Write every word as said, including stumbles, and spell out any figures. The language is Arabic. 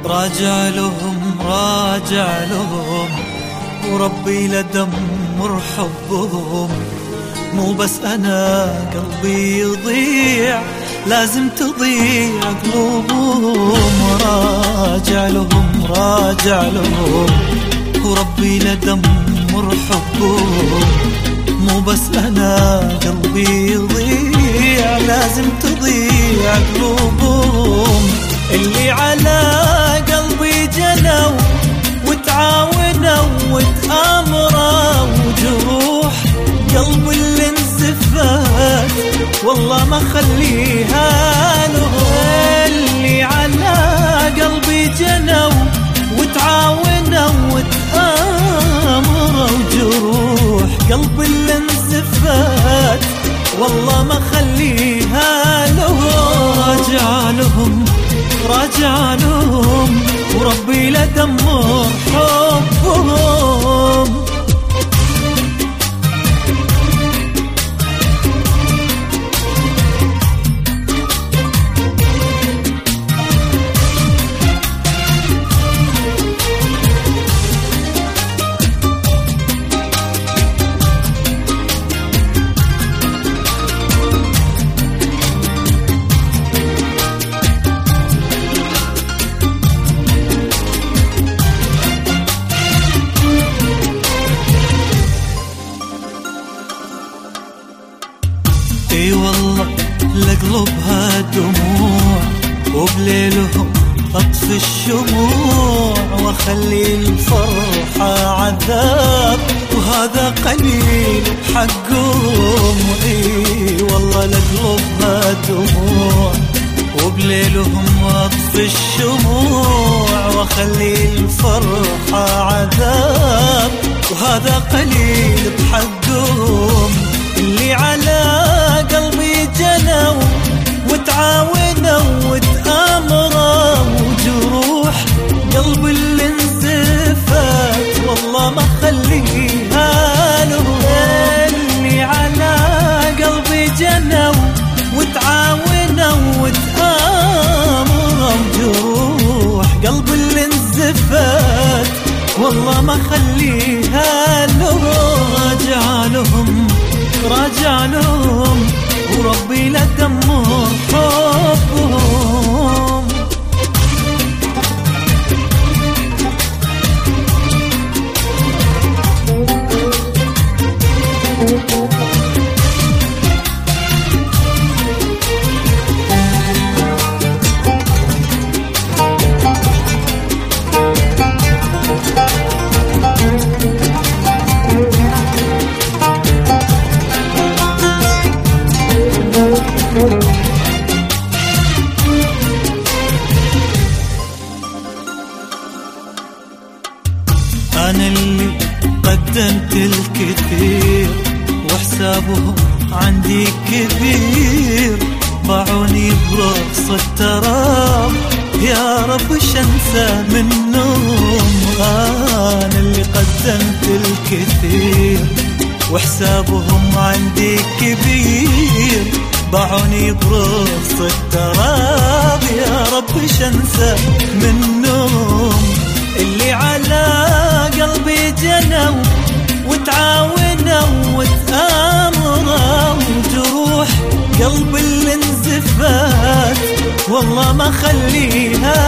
راجع لهم راجع لهم وربي لدمر حبهم. مو بس أنا قلبي يضيع، لازم تضيع قلوبهم. راجع لهم راجع لهم وربي لدمر حبهم. مو بس أنا قلبي يضيع، لازم تضيع قلوبهم. اللي على قلبي جنوا وتعاونوا وتآمروا، وجروح قلب اللي انزفت والله ما خليها لهم. اللي على قلبي جنوا وتعاونوا وتآمروا، وجروح قلب اللي انزفت والله ما خليها لهم. راجع لهم راجع لهم وربي لدمر حبهم. اي والله لقلوبها دموع، وبليلهم اطفي الشموع، واخلي الفرحة عذاب، وهذا قليل حقهم. اي والله لقلوبها دموع، وبليلهم اطفي الشموع، واخلي الفرحة عذاب، وهذا قليل بحقهم. اللي على قلبي جنوا وتعاونوا وتآمروا، وجروح قلب اللي انزفت والله ما خليها لهم. اللي على قلبي جنوا وتعاونوا وتآمروا، وجروح قلب اللي انزفت والله ما خليها لهم. راجع لهم راجع لهم وربي لدمر حبهم. أنا اللي قدمت الكثير وحسابهم عندي كبير، باعوني برخص التراب، يا رب شنسى منهم. أنا اللي قدمت الكثير وحسابهم عندي كبير، باعوني برخص التراب، يا رب شنسى منهم. اللي على قلبي جنوا وتعاونوا وتآمروا، وجروح قلب اللي انزفت والله ما خليها